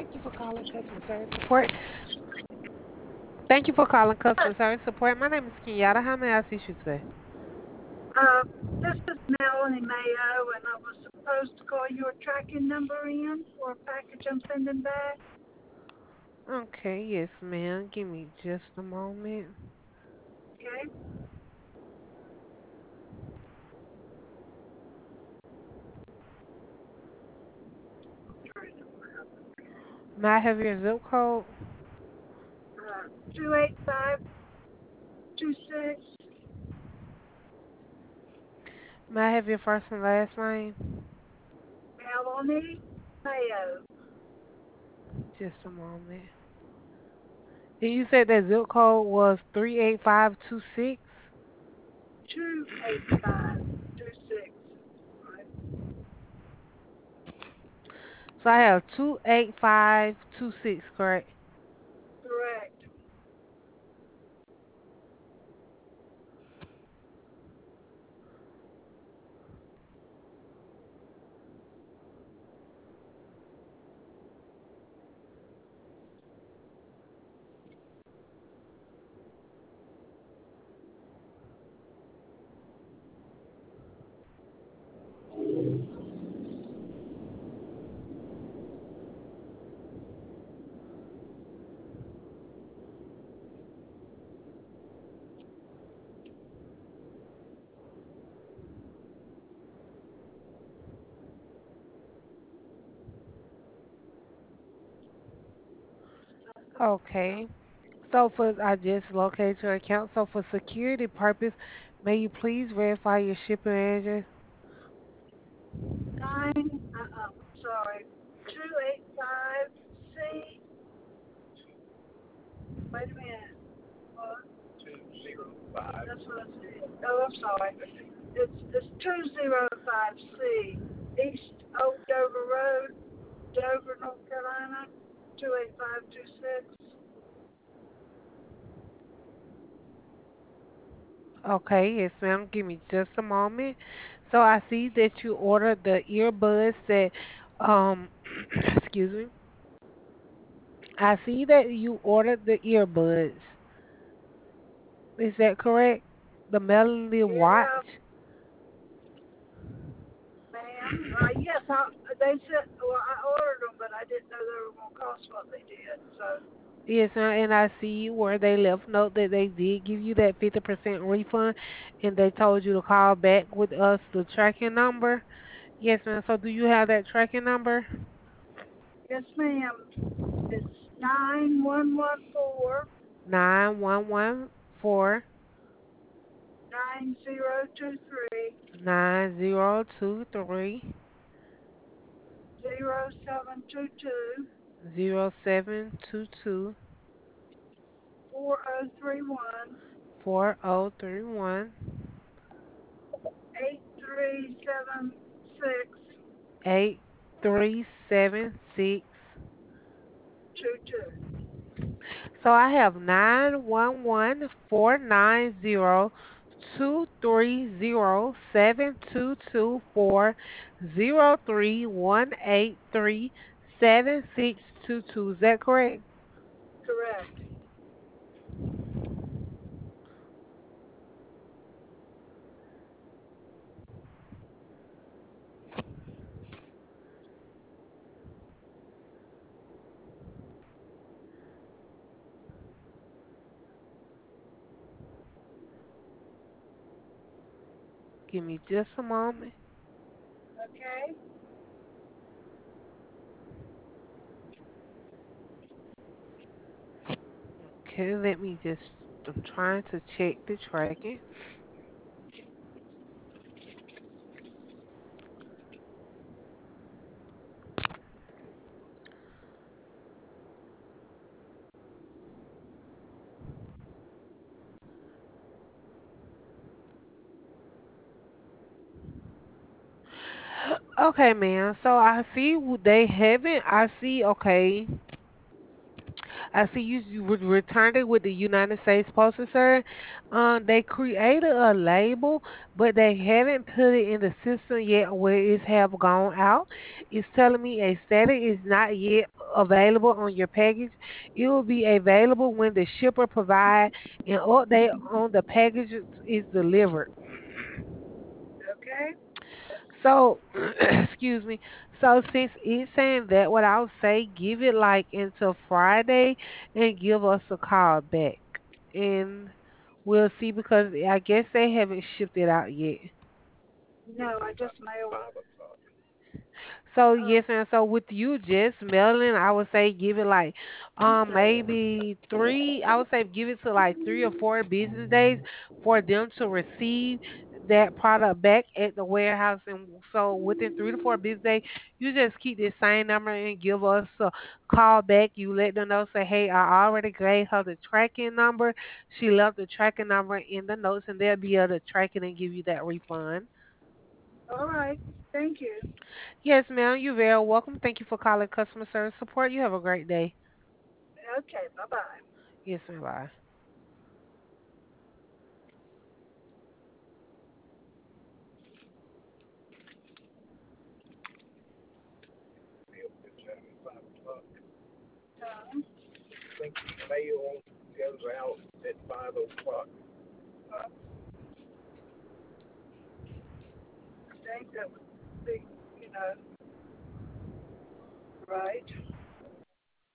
Thank you for calling customer service support. Thank you for calling customer service support. My name is Kenyatta. How may I assist you today? This is Melanie Mayo, and I was supposed to call your tracking number in for a package I'm sending back. Okay, yes, ma'am. Give me just a moment. Okay. May I have your zip code? 28526 May I have your first and last name? Melanie Mayo. Just a moment. And you said that zip code was 38526? 28526. Right. So I have 28526, correct? Correct. Okay. So I just located your account. So for security purpose, may you please verify your shipping address? Sorry. 285C. Wait a minute. Uh, that's what I said. Oh, I'm sorry. It's 205C, East Old Dover Road, Dover, North Carolina, 28526. Okay, yes, ma'am. Give me just a moment. So I see that you ordered the earbuds that, um, excuse me. I see that you ordered the earbuds. Is that correct? The Melody Watch. Yeah, ma'am. Yes, they said, well, I ordered them, but I didn't know they were going to cost what they did. So, Yes, ma'am. And I see where they left note that they did give you that 50% refund, and they told you to call back with us the tracking number. Yes, ma'am. So do you have that tracking number? yes, ma'am. It's 9114 9114 9023 9023 0722 0722 4031 4031 8376 8376. 22. So I have 911-490-230-723-183-7622. Is that correct? Correct. Give me just a moment. Okay. Okay, let me just, I'm trying to check the tracking. Okay, ma'am. So I see they haven't. I see. Okay, I see you returned it with the United States Postal Service. They created a label, but they haven't put it in the system yet where it's have gone out. It's telling me a status is not yet available on your package. It will be available when the shipper provide an update on the package is delivered. Okay. So, excuse me. So since it's saying that, what I'll say, give it like until Friday and give us a call back, and we'll see because I guess they haven't shipped it out yet. No, I just mailed it. So Oh, yes, ma'am. So with you just mailing, I would say give it like maybe three. I would say give it to like 3 or 4 business days for them to receive that product back at the warehouse. And so within 3 to 4 business days, you just keep this same number and give us a call back. You let them know, say, hey, I already gave her the tracking number. She left the tracking number in the notes, and they'll be able to track it and give you that refund. all right. Thank you. Yes, ma'am. You're very welcome. Thank you for calling customer service support. You have a great day. Okay, bye bye. Yes, ma'am. Bye. Uh, I think that would be, you know, right.